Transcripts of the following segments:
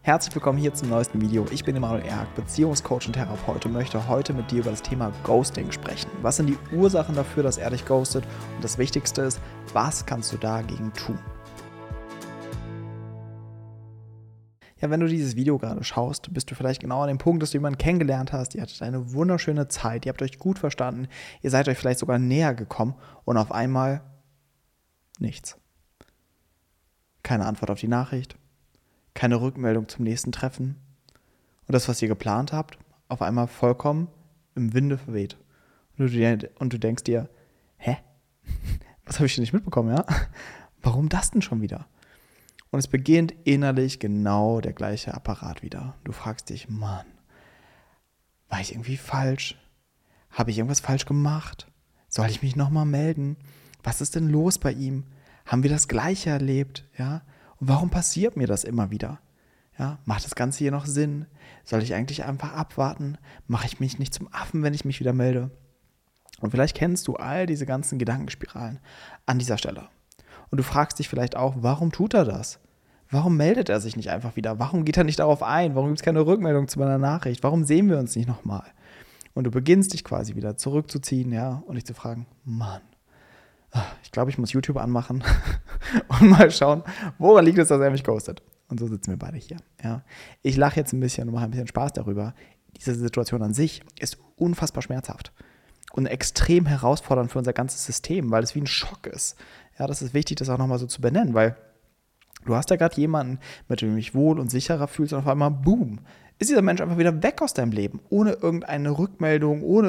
Herzlich willkommen hier zum neuesten Video. Ich bin Emanuel Erk, Beziehungscoach und Therapeut und möchte heute mit dir über das Thema Ghosting sprechen. Was sind die Ursachen dafür, dass er dich ghostet? Und das Wichtigste ist, was kannst du dagegen tun? Ja, wenn du dieses Video gerade schaust, bist du vielleicht genau an dem Punkt, dass du jemanden kennengelernt hast, ihr hattet eine wunderschöne Zeit, ihr habt euch gut verstanden, ihr seid euch vielleicht sogar näher gekommen und auf einmal nichts. Keine Antwort auf die Nachricht. Keine Rückmeldung zum nächsten Treffen. Und das, was ihr geplant habt, auf einmal vollkommen im Winde verweht. Und du denkst dir, hä? Was habe ich denn nicht mitbekommen, ja? Warum das denn schon wieder? Und es beginnt innerlich genau der gleiche Apparat wieder. Du fragst dich, Mann, war ich irgendwie falsch? Habe ich irgendwas falsch gemacht? Soll ich mich nochmal melden? Was ist denn los bei ihm? Haben wir das Gleiche erlebt, ja? Und warum passiert mir das immer wieder? Ja, macht das Ganze hier noch Sinn? Soll ich eigentlich einfach abwarten? Mache ich mich nicht zum Affen, wenn ich mich wieder melde? Und vielleicht kennst du all diese ganzen Gedankenspiralen an dieser Stelle. Und du fragst dich vielleicht auch, warum tut er das? Warum meldet er sich nicht einfach wieder? Warum geht er nicht darauf ein? Warum gibt es keine Rückmeldung zu meiner Nachricht? Warum sehen wir uns nicht nochmal? Und du beginnst dich quasi wieder zurückzuziehen, ja, und dich zu fragen, Mann, ich glaube, ich muss YouTube anmachen und mal schauen, woran liegt es, dass er mich ghostet. Und so sitzen wir beide hier. Ja. Ich lache jetzt ein bisschen und mache ein bisschen Spaß darüber. Diese Situation an sich ist unfassbar schmerzhaft und extrem herausfordernd für unser ganzes System, weil es wie ein Schock ist. Ja, das ist wichtig, das auch nochmal so zu benennen, weil du hast ja gerade jemanden, mit dem du dich wohl und sicherer fühlst und auf einmal, boom, ist dieser Mensch einfach wieder weg aus deinem Leben, ohne irgendeine Rückmeldung, ohne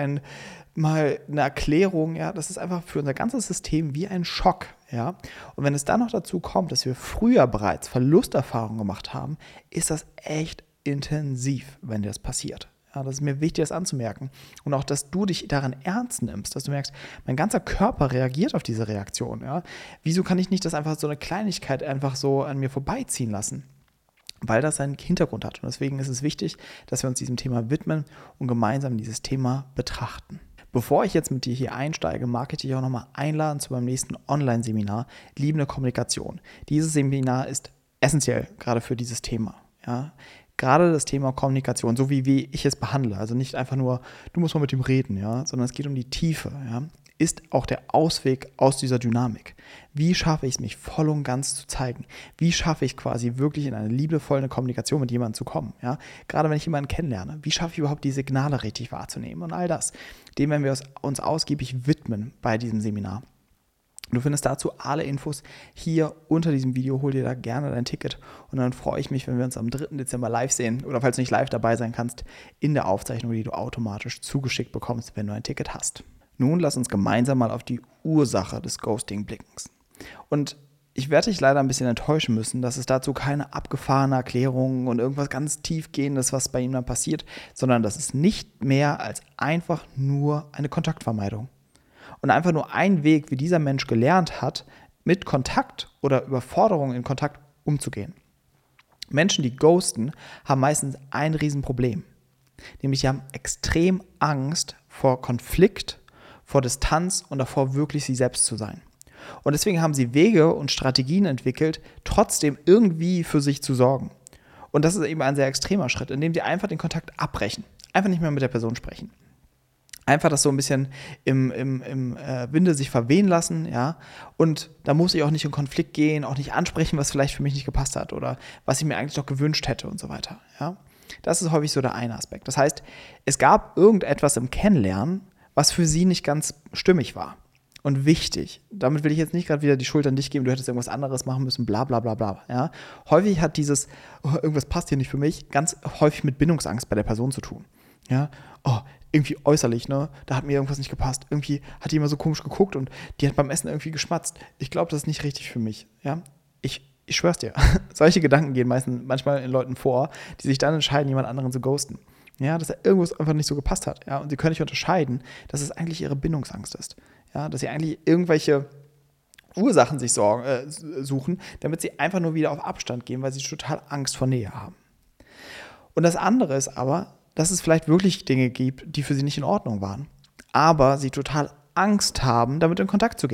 mal eine Erklärung, ja, das ist einfach für unser ganzes System wie ein Schock, ja. Und wenn es dann noch dazu kommt, dass wir früher bereits Verlusterfahrungen gemacht haben, ist das echt intensiv, wenn dir das passiert. Ja, das ist mir wichtig, das anzumerken. Und auch, dass du dich daran ernst nimmst, dass du merkst, mein ganzer Körper reagiert auf diese Reaktion, ja. Wieso kann ich nicht das einfach so eine Kleinigkeit einfach so an mir vorbeiziehen lassen? Weil das seinen Hintergrund hat. Und deswegen ist es wichtig, dass wir uns diesem Thema widmen und gemeinsam dieses Thema betrachten. Bevor ich jetzt mit dir hier einsteige, mag ich dich auch nochmal einladen zu meinem nächsten Online-Seminar Liebende Kommunikation. Dieses Seminar ist essentiell gerade für dieses Thema. Ja? Gerade das Thema Kommunikation, so wie ich es behandle, also nicht einfach nur, du musst mal mit ihm reden, ja? Sondern es geht um die Tiefe, ja? Ist auch der Ausweg aus dieser Dynamik. Wie schaffe ich es, mich voll und ganz zu zeigen? Wie schaffe ich quasi wirklich in eine liebevolle Kommunikation mit jemandem zu kommen? Ja? Gerade wenn ich jemanden kennenlerne, wie schaffe ich überhaupt die Signale richtig wahrzunehmen und all das? Dem werden wir uns ausgiebig widmen bei diesem Seminar. Du findest dazu alle Infos hier unter diesem Video. Hol dir da gerne dein Ticket und dann freue ich mich, wenn wir uns am 3. Dezember live sehen oder falls du nicht live dabei sein kannst, in der Aufzeichnung, die du automatisch zugeschickt bekommst, wenn du ein Ticket hast. Nun lass uns gemeinsam mal auf die Ursache des Ghosting blicken. Und ich werde dich leider ein bisschen enttäuschen müssen, dass es dazu keine abgefahrene Erklärung und irgendwas ganz tiefgehendes, was bei ihm dann passiert, sondern das ist nicht mehr als einfach nur eine Kontaktvermeidung. Und einfach nur ein Weg, wie dieser Mensch gelernt hat, mit Kontakt oder Überforderungen in Kontakt umzugehen. Menschen, die ghosten, haben meistens ein Riesenproblem. Nämlich sie haben extrem Angst vor Konflikt, vor Distanz und davor, wirklich sie selbst zu sein. Und deswegen haben sie Wege und Strategien entwickelt, trotzdem irgendwie für sich zu sorgen. Und das ist eben ein sehr extremer Schritt, indem sie einfach den Kontakt abbrechen. Einfach nicht mehr mit der Person sprechen. Einfach das so ein bisschen im Winde sich verwehen lassen, ja. Und da muss ich auch nicht in Konflikt gehen, auch nicht ansprechen, was vielleicht für mich nicht gepasst hat oder was ich mir eigentlich doch gewünscht hätte und so weiter, ja. Das ist häufig so der eine Aspekt. Das heißt, es gab irgendetwas im Kennenlernen, was für sie nicht ganz stimmig war und wichtig. Damit will ich jetzt nicht gerade wieder die Schuld an dich geben, du hättest irgendwas anderes machen müssen, bla bla bla bla. Ja? Häufig hat dieses, irgendwas passt hier nicht für mich, ganz häufig mit Bindungsangst bei der Person zu tun. Ja? Irgendwie äußerlich, ne? Da hat mir irgendwas nicht gepasst. Irgendwie hat die immer so komisch geguckt und die hat beim Essen irgendwie geschmatzt. Ich glaube, das ist nicht richtig für mich. Ja? Ich schwör's dir, solche Gedanken gehen manchmal in Leuten vor, die sich dann entscheiden, jemand anderen zu ghosten. Ja, dass irgendwas einfach nicht so gepasst hat. Ja, und sie können nicht unterscheiden, dass es eigentlich ihre Bindungsangst ist. Ja, dass sie eigentlich irgendwelche Ursachen sich suchen, damit sie einfach nur wieder auf Abstand gehen, weil sie total Angst vor Nähe haben. Und das andere ist aber, dass es vielleicht wirklich Dinge gibt, die für sie nicht in Ordnung waren. Aber sie total Angst haben, damit in Kontakt zu gehen.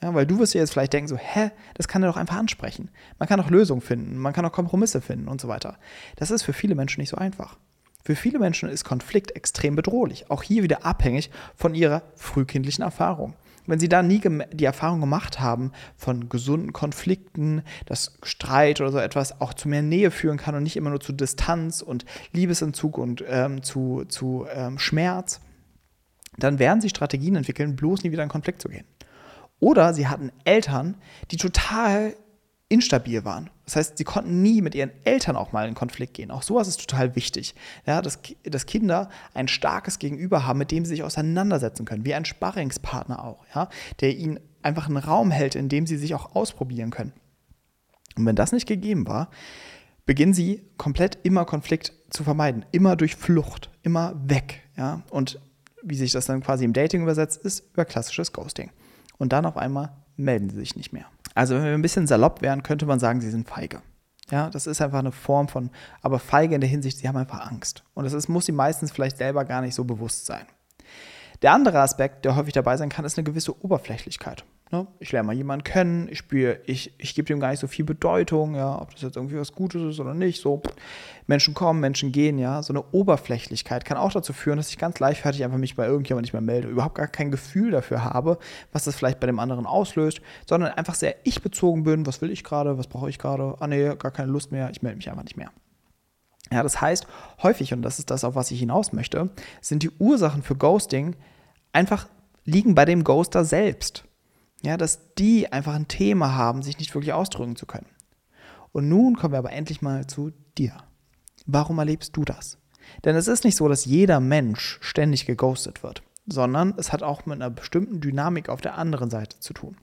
Ja, weil du wirst dir jetzt vielleicht denken so, das kann er doch einfach ansprechen. Man kann doch Lösungen finden, man kann auch Kompromisse finden und so weiter. Das ist für viele Menschen nicht so einfach. Für viele Menschen ist Konflikt extrem bedrohlich. Auch hier wieder abhängig von ihrer frühkindlichen Erfahrung. Wenn sie da nie die Erfahrung gemacht haben von gesunden Konflikten, dass Streit oder so etwas auch zu mehr Nähe führen kann und nicht immer nur zu Distanz und Liebesentzug und zu Schmerz, dann werden sie Strategien entwickeln, bloß nie wieder in Konflikt zu gehen. Oder sie hatten Eltern, die total instabil waren. Das heißt, sie konnten nie mit ihren Eltern auch mal in Konflikt gehen. Auch sowas ist total wichtig, ja, dass Kinder ein starkes Gegenüber haben, mit dem sie sich auseinandersetzen können, wie ein Sparringspartner auch, ja, der ihnen einfach einen Raum hält, in dem sie sich auch ausprobieren können. Und wenn das nicht gegeben war, beginnen sie komplett immer Konflikt zu vermeiden, immer durch Flucht, immer weg, ja, und wie sich das dann quasi im Dating übersetzt, ist über klassisches Ghosting. Und dann auf einmal melden sie sich nicht mehr. Also wenn wir ein bisschen salopp wären, könnte man sagen, sie sind feige. Ja, das ist einfach eine Form von, aber feige in der Hinsicht, sie haben einfach Angst. Und das muss sie meistens vielleicht selber gar nicht so bewusst sein. Der andere Aspekt, der häufig dabei sein kann, ist eine gewisse Oberflächlichkeit. Ne? Ich lerne mal jemanden kennen, ich gebe dem gar nicht so viel Bedeutung, ja, ob das jetzt irgendwie was Gutes ist oder nicht. So, Menschen kommen, Menschen gehen, ja. So eine Oberflächlichkeit kann auch dazu führen, dass ich ganz leichtfertig einfach mich bei irgendjemandem nicht mehr melde, überhaupt gar kein Gefühl dafür habe, was das vielleicht bei dem anderen auslöst, sondern einfach sehr ich-bezogen bin, was will ich gerade, was brauche ich gerade, nee, gar keine Lust mehr, ich melde mich einfach nicht mehr. Ja, das heißt, häufig, und das ist das, auf was ich hinaus möchte, sind die Ursachen für Ghosting einfach liegen bei dem Ghoster selbst. Ja, dass die einfach ein Thema haben, sich nicht wirklich ausdrücken zu können. Und nun kommen wir aber endlich mal zu dir. Warum erlebst du das? Denn es ist nicht so, dass jeder Mensch ständig geghostet wird, sondern es hat auch mit einer bestimmten Dynamik auf der anderen Seite zu tun.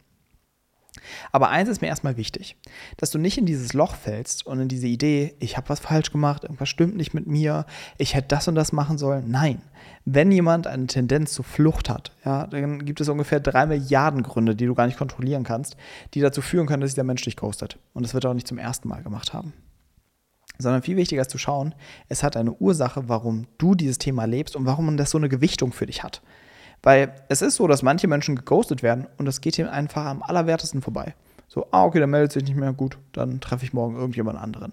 Aber eins ist mir erstmal wichtig, dass du nicht in dieses Loch fällst und in diese Idee, ich habe was falsch gemacht, irgendwas stimmt nicht mit mir, ich hätte das und das machen sollen. Nein, wenn jemand eine Tendenz zur Flucht hat, ja, dann gibt es ungefähr 3 Milliarden Gründe, die du gar nicht kontrollieren kannst, die dazu führen können, dass dieser Mensch dich ghostet. Und das wird er auch nicht zum ersten Mal gemacht haben. Sondern viel wichtiger ist zu schauen, es hat eine Ursache, warum du dieses Thema lebst und warum das so eine Gewichtung für dich hat. Weil es ist so, dass manche Menschen geghostet werden und das geht ihnen einfach am allerwertesten vorbei. So, okay, der meldet sich nicht mehr, gut, dann treffe ich morgen irgendjemand anderen.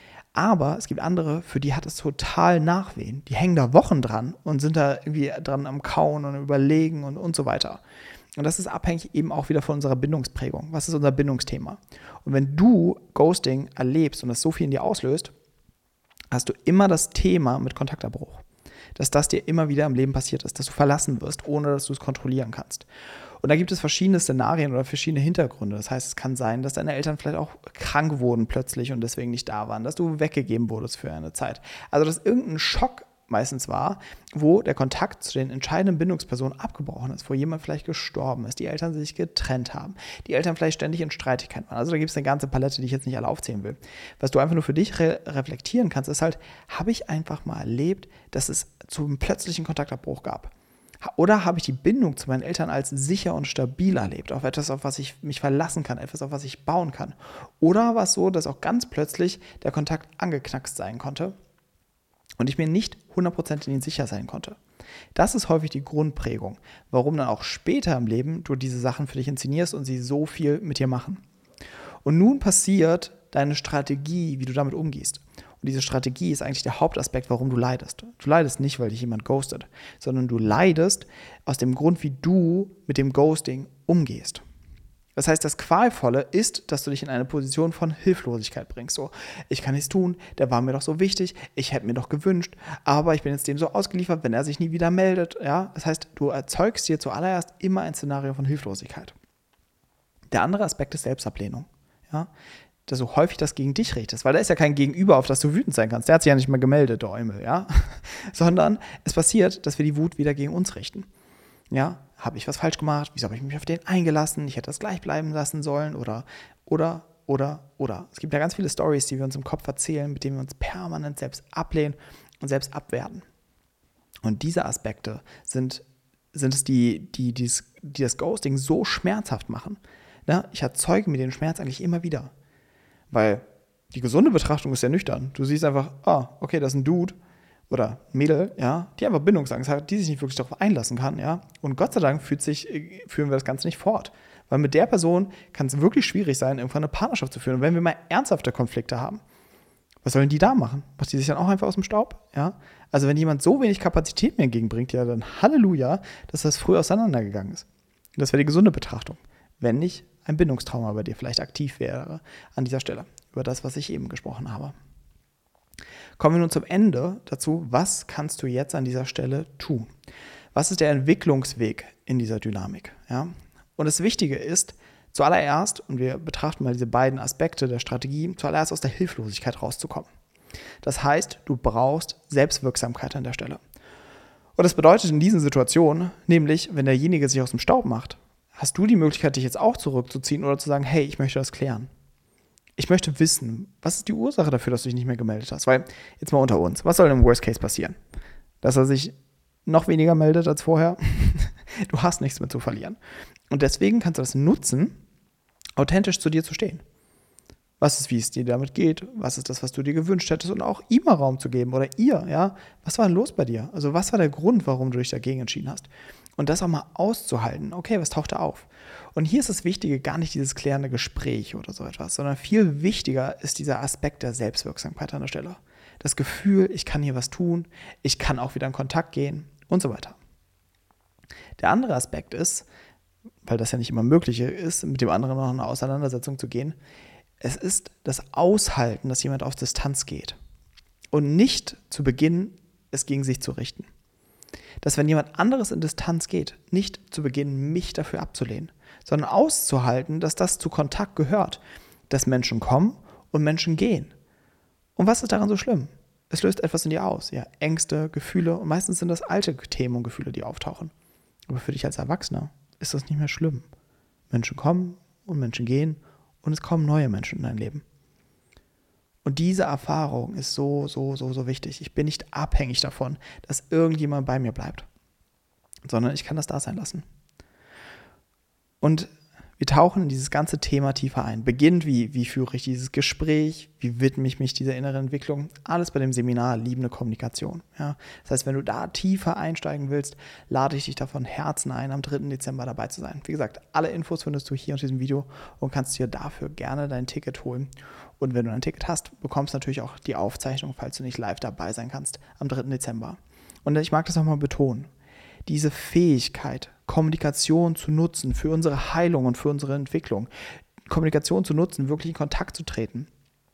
Aber es gibt andere, für die hat es total Nachwehen. Die hängen da Wochen dran und sind da irgendwie dran am Kauen und überlegen und so weiter. Und das ist abhängig eben auch wieder von unserer Bindungsprägung. Was ist unser Bindungsthema? Und wenn du Ghosting erlebst und das so viel in dir auslöst, hast du immer das Thema mit Kontaktabbruch. Dass das dir immer wieder im Leben passiert ist, dass du verlassen wirst, ohne dass du es kontrollieren kannst. Und da gibt es verschiedene Szenarien oder verschiedene Hintergründe. Das heißt, es kann sein, dass deine Eltern vielleicht auch krank wurden plötzlich und deswegen nicht da waren, dass du weggegeben wurdest für eine Zeit. Also, dass irgendein Schock meistens war, wo der Kontakt zu den entscheidenden Bindungspersonen abgebrochen ist, wo jemand vielleicht gestorben ist, die Eltern sich getrennt haben, die Eltern vielleicht ständig in Streitigkeiten waren. Also da gibt es eine ganze Palette, die ich jetzt nicht alle aufzählen will. Was du einfach nur für dich reflektieren kannst, ist halt, habe ich einfach mal erlebt, dass es zu einem plötzlichen Kontaktabbruch gab? Oder habe ich die Bindung zu meinen Eltern als sicher und stabil erlebt, auf etwas, auf was ich mich verlassen kann, etwas, auf was ich bauen kann? Oder war es so, dass auch ganz plötzlich der Kontakt angeknackst sein konnte und ich mir nicht 100% in ihn sicher sein konnte? Das ist häufig die Grundprägung, warum dann auch später im Leben du diese Sachen für dich inszenierst und sie so viel mit dir machen. Und nun passiert deine Strategie, wie du damit umgehst. Und diese Strategie ist eigentlich der Hauptaspekt, warum du leidest. Du leidest nicht, weil dich jemand ghostet, sondern du leidest aus dem Grund, wie du mit dem Ghosting umgehst. Das heißt, das Qualvolle ist, dass du dich in eine Position von Hilflosigkeit bringst. So, ich kann nichts tun, der war mir doch so wichtig, ich hätte mir doch gewünscht, aber ich bin jetzt dem so ausgeliefert, wenn er sich nie wieder meldet. Ja? Das heißt, du erzeugst dir zuallererst immer ein Szenario von Hilflosigkeit. Der andere Aspekt ist Selbstablehnung. Ja? Dass du häufig das gegen dich richtest, weil da ist ja kein Gegenüber, auf das du wütend sein kannst. Der hat sich ja nicht mehr gemeldet, der Eumel, ja? Sondern es passiert, dass wir die Wut wieder gegen uns richten. Ja, habe ich was falsch gemacht? Wieso habe ich mich auf den eingelassen? Ich hätte das gleich bleiben lassen sollen oder. Es gibt ja ganz viele Storys, die wir uns im Kopf erzählen, mit denen wir uns permanent selbst ablehnen und selbst abwerten. Und diese Aspekte sind es, die das Ghosting so schmerzhaft machen. Ja, ich erzeuge mir den Schmerz eigentlich immer wieder. Weil die gesunde Betrachtung ist ja nüchtern. Du siehst einfach, okay, das ist ein Dude oder ein Mädel, ja, die einfach Bindungsangst hat, die sich nicht wirklich darauf einlassen kann, ja. Und Gott sei Dank führen wir das Ganze nicht fort. Weil mit der Person kann es wirklich schwierig sein, irgendwann eine Partnerschaft zu führen. Und wenn wir mal ernsthafte Konflikte haben, was sollen die da machen? Macht die sich dann auch einfach aus dem Staub? Ja? Also wenn jemand so wenig Kapazität mir entgegenbringt, ja, dann Halleluja, dass das früh auseinandergegangen ist. Und das wäre die gesunde Betrachtung. Wenn nicht ein Bindungstrauma bei dir vielleicht aktiv wäre an dieser Stelle, über das, was ich eben gesprochen habe. Kommen wir nun zum Ende dazu, was kannst du jetzt an dieser Stelle tun? Was ist der Entwicklungsweg in dieser Dynamik? Ja? Und das Wichtige ist, zuallererst, und wir betrachten mal diese beiden Aspekte der Strategie, zuallererst aus der Hilflosigkeit rauszukommen. Das heißt, du brauchst Selbstwirksamkeit an der Stelle. Und das bedeutet in diesen Situationen, nämlich, wenn derjenige sich aus dem Staub macht, hast du die Möglichkeit, dich jetzt auch zurückzuziehen oder zu sagen, hey, ich möchte das klären. Ich möchte wissen, was ist die Ursache dafür, dass du dich nicht mehr gemeldet hast? Weil, jetzt mal unter uns, was soll im Worst Case passieren? Dass er sich noch weniger meldet als vorher? Du hast nichts mehr zu verlieren. Und deswegen kannst du das nutzen, authentisch zu dir zu stehen. Was ist, wie es dir damit geht? Was ist das, was du dir gewünscht hättest? Und auch ihm mal Raum zu geben oder ihr, ja? Was war denn los bei dir? Also was war der Grund, warum du dich dagegen entschieden hast? Und das auch mal auszuhalten. Okay, was taucht da auf? Und hier ist das Wichtige gar nicht dieses klärende Gespräch oder so etwas, sondern viel wichtiger ist dieser Aspekt der Selbstwirksamkeit an der Stelle. Das Gefühl, ich kann hier was tun, ich kann auch wieder in Kontakt gehen und so weiter. Der andere Aspekt ist, weil das ja nicht immer möglich ist, mit dem anderen noch in eine Auseinandersetzung zu gehen, es ist das Aushalten, dass jemand auf Distanz geht und nicht zu Beginn es gegen sich zu richten. Dass wenn jemand anderes in Distanz geht, nicht zu beginnen, mich dafür abzulehnen, sondern auszuhalten, dass das zu Kontakt gehört, dass Menschen kommen und Menschen gehen. Und was ist daran so schlimm? Es löst etwas in dir aus, ja, Ängste, Gefühle und meistens sind das alte Themen und Gefühle, die auftauchen. Aber für dich als Erwachsener ist das nicht mehr schlimm. Menschen kommen und Menschen gehen und es kommen neue Menschen in dein Leben. Und diese Erfahrung ist so wichtig. Ich bin nicht abhängig davon, dass irgendjemand bei mir bleibt, sondern ich kann das da sein lassen. Und wir tauchen in dieses ganze Thema tiefer ein. Beginnt wie führe ich dieses Gespräch, wie widme ich mich dieser inneren Entwicklung, alles bei dem Seminar Liebende Kommunikation. Ja? Das heißt, wenn du da tiefer einsteigen willst, lade ich dich da von Herzen ein, am 3. Dezember dabei zu sein. Wie gesagt, alle Infos findest du hier unter diesem Video und kannst dir dafür gerne dein Ticket holen. Und wenn du ein Ticket hast, bekommst du natürlich auch die Aufzeichnung, falls du nicht live dabei sein kannst, am 3. Dezember. Und ich mag das nochmal betonen. Diese Fähigkeit, Kommunikation zu nutzen für unsere Heilung und für unsere Entwicklung, Kommunikation zu nutzen, wirklich in Kontakt zu treten,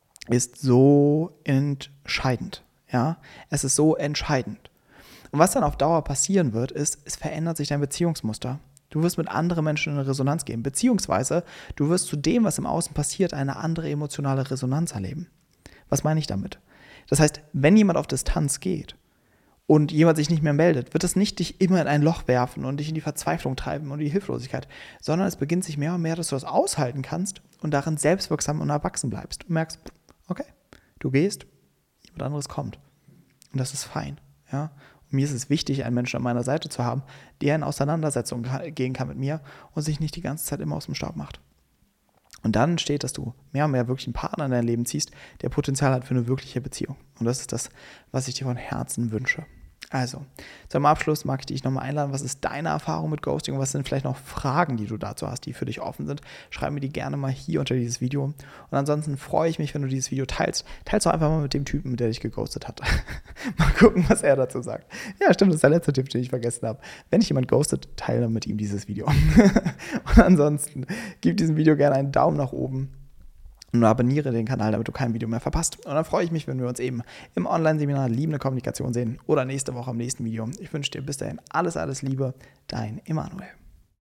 ist so entscheidend. Ja? Es ist so entscheidend. Und was dann auf Dauer passieren wird, ist, es verändert sich dein Beziehungsmuster. Du wirst mit anderen Menschen in eine Resonanz gehen, beziehungsweise du wirst zu dem, was im Außen passiert, eine andere emotionale Resonanz erleben. Was meine ich damit? Das heißt, wenn jemand auf Distanz geht, und jemand sich nicht mehr meldet, wird es nicht dich immer in ein Loch werfen und dich in die Verzweiflung treiben und die Hilflosigkeit, sondern es beginnt sich mehr und mehr, dass du das aushalten kannst und darin selbstwirksam und erwachsen bleibst. Und merkst, okay, du gehst, jemand anderes kommt. Und das ist fein. Ja? Und mir ist es wichtig, einen Menschen an meiner Seite zu haben, der in Auseinandersetzung gehen kann mit mir und sich nicht die ganze Zeit immer aus dem Staub macht. Und dann entsteht, dass du mehr und mehr wirklich einen Partner in dein Leben ziehst, der Potenzial hat für eine wirkliche Beziehung. Und das ist das, was ich dir von Herzen wünsche. Also, zum Abschluss mag ich dich nochmal einladen, was ist deine Erfahrung mit Ghosting und was sind vielleicht noch Fragen, die du dazu hast, die für dich offen sind. Schreib mir die gerne mal hier unter dieses Video. Und ansonsten freue ich mich, wenn du dieses Video teilst. Teilst doch einfach mal mit dem Typen, der dich geghostet hat. Mal gucken, was er dazu sagt. Ja, stimmt, das ist der letzte Tipp, den ich vergessen habe. Wenn dich jemand ghostet, teile mit ihm dieses Video. Und ansonsten, gib diesem Video gerne einen Daumen nach oben. Und abonniere den Kanal, damit du kein Video mehr verpasst. Und dann freue ich mich, wenn wir uns eben im Online-Seminar Liebende Kommunikation sehen oder nächste Woche am nächsten Video. Ich wünsche dir bis dahin alles Liebe, dein Emanuel.